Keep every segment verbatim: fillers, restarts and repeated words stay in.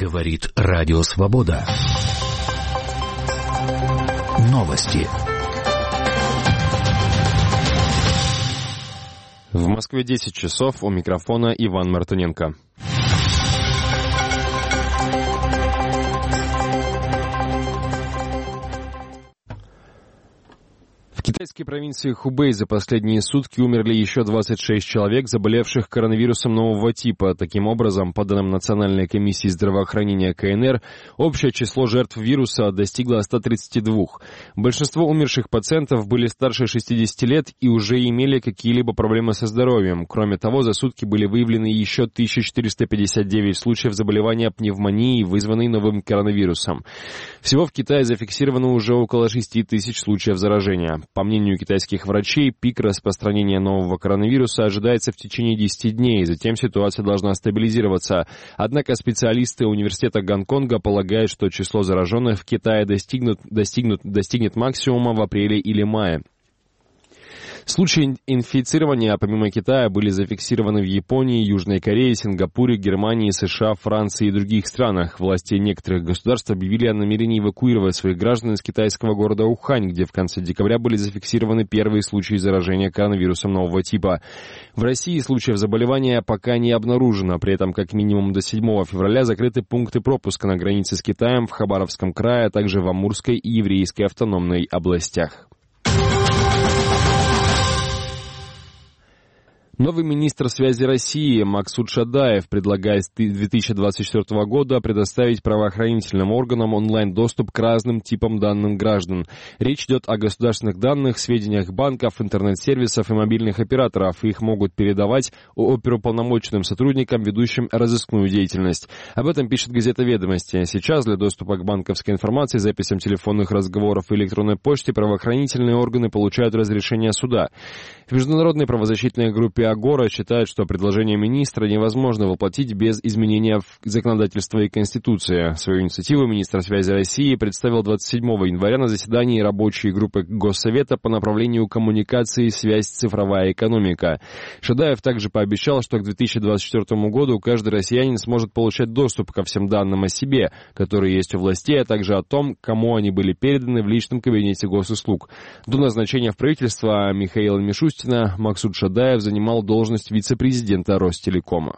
Говорит Радио Свобода. Новости. В Москве десять часов, у микрофона Иван Мартыненко. В китайской провинции Хубэй за последние сутки умерли еще двадцать шесть человек, заболевших коронавирусом нового типа. Таким образом, по данным Национальной комиссии здравоохранения КНР, общее число жертв вируса достигло ста тридцати двух. Большинство умерших пациентов были старше шестидесяти лет и уже имели какие-либо проблемы со здоровьем. Кроме того, за сутки были выявлены еще тысяча четыреста пятьдесят девять случаев заболевания пневмонией, вызванной новым коронавирусом. Всего в Китае зафиксировано уже около шести тысяч случаев заражения. По мнению китайских врачей, пик распространения нового коронавируса ожидается в течение десяти дней, затем ситуация должна стабилизироваться. Однако специалисты университета Гонконга полагают, что число зараженных в Китае достигнут, достигнут, достигнет максимума в апреле или мае. Случаи инфицирования, помимо Китая, были зафиксированы в Японии, Южной Корее, Сингапуре, Германии, США, Франции и других странах. Власти некоторых государств объявили о намерении эвакуировать своих граждан из китайского города Ухань, где в конце декабря были зафиксированы первые случаи заражения коронавирусом нового типа. В России случаев заболевания пока не обнаружено, при этом как минимум до седьмого февраля закрыты пункты пропуска на границе с Китаем в Хабаровском крае, а также в Амурской и Еврейской автономной областях. Новый министр связи России Максут Шадаев предлагает с две тысячи двадцать четвёртого года предоставить правоохранительным органам онлайн-доступ к разным типам данных граждан. Речь идет о государственных данных, сведениях банков, интернет-сервисов и мобильных операторов. Их могут передавать оперуполномоченным сотрудникам, ведущим разыскную деятельность. Об этом пишет газета «Ведомости». Сейчас для доступа к банковской информации, записям телефонных разговоров и электронной почте правоохранительные органы получают разрешение суда. В международной правозащитной группе «Агора» считают, что предложение министра невозможно воплотить без изменения в законодательство и Конституции. Свою инициативу министр связи России представил двадцать седьмого января на заседании рабочей группы Госсовета по направлению коммуникации, связь, цифровая экономика. Шадаев также пообещал, что к две тысячи двадцать четвёртому году каждый россиянин сможет получать доступ ко всем данным о себе, которые есть у властей, а также о том, кому они были переданы в личном кабинете госуслуг. До назначения в правительство Михаила Мишустина Максут Шадаев занимал должность вице-президента Ростелекома.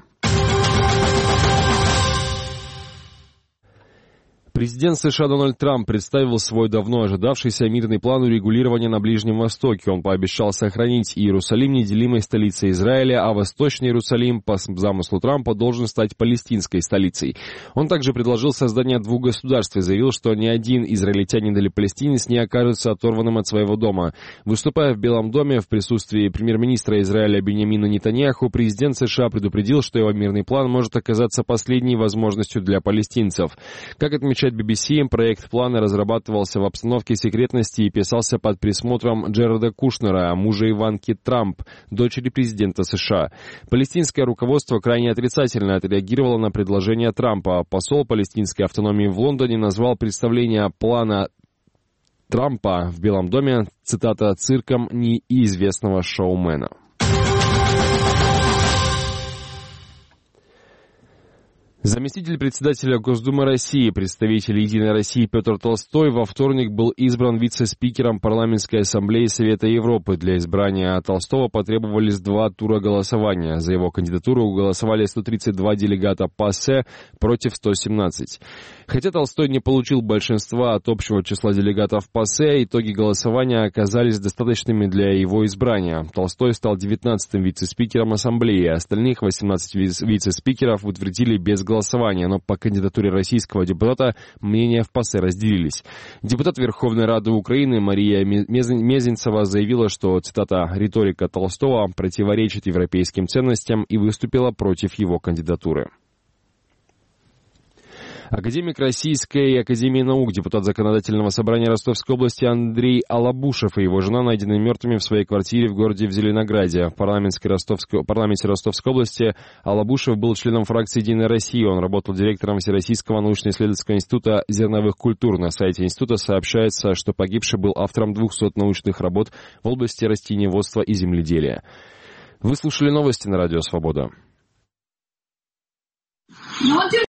Президент США Дональд Трамп представил свой давно ожидавшийся мирный план урегулирования на Ближнем Востоке. Он пообещал сохранить Иерусалим неделимой столицей Израиля, а Восточный Иерусалим, по замыслу Трампа, должен стать палестинской столицей. Он также предложил создание двух государств и заявил, что ни один израильтянин или палестинец не окажется оторванным от своего дома. Выступая в Белом доме в присутствии премьер-министра Израиля Биньямина Нетаньяху, президент США предупредил, что его мирный план может оказаться последней возможностью для палестинцев. Как отмечает би би си, проект плана разрабатывался в обстановке секретности и писался под присмотром Джареда Кушнера, мужа Иванки Трамп, дочери президента США. Палестинское руководство крайне отрицательно отреагировало на предложение Трампа. Посол палестинской автономии в Лондоне назвал представление плана Трампа в Белом доме, цитата, «цирком неизвестного шоумена». Заместитель председателя Госдумы России, представитель «Единой России» Петр Толстой во вторник был избран вице-спикером Парламентской ассамблеи Совета Европы. Для избрания Толстого потребовались два тура голосования. За его кандидатуру голосовали сто тридцать два делегата ПАСЕ против ста семнадцати. Хотя Толстой не получил большинства от общего числа делегатов ПАСЕ, итоги голосования оказались достаточными для его избрания. Толстой стал девятнадцатым вице-спикером ассамблеи. Остальных восемнадцать вице-спикеров утвердили без голосования. голосования, но по кандидатуре российского депутата мнения в ПАСЕ разделились. Депутат Верховной Рады Украины Мария Мезенцева заявила, что, цитата, «риторика Толстого противоречит европейским ценностям» и выступила против его кандидатуры. Академик Российской академии наук, депутат Законодательного собрания Ростовской области Андрей Алабушев и его жена найдены мертвыми в своей квартире в городе в Зеленограде. В парламентской Ростовской, парламенте Ростовской области Алабушев был членом фракции «Единая Россия». Он работал директором Всероссийского научно-исследовательского института зерновых культур. На сайте института сообщается, что погибший был автором двухсот научных работ в области растениеводства и земледелия. Вы слушали новости на Радио Свобода.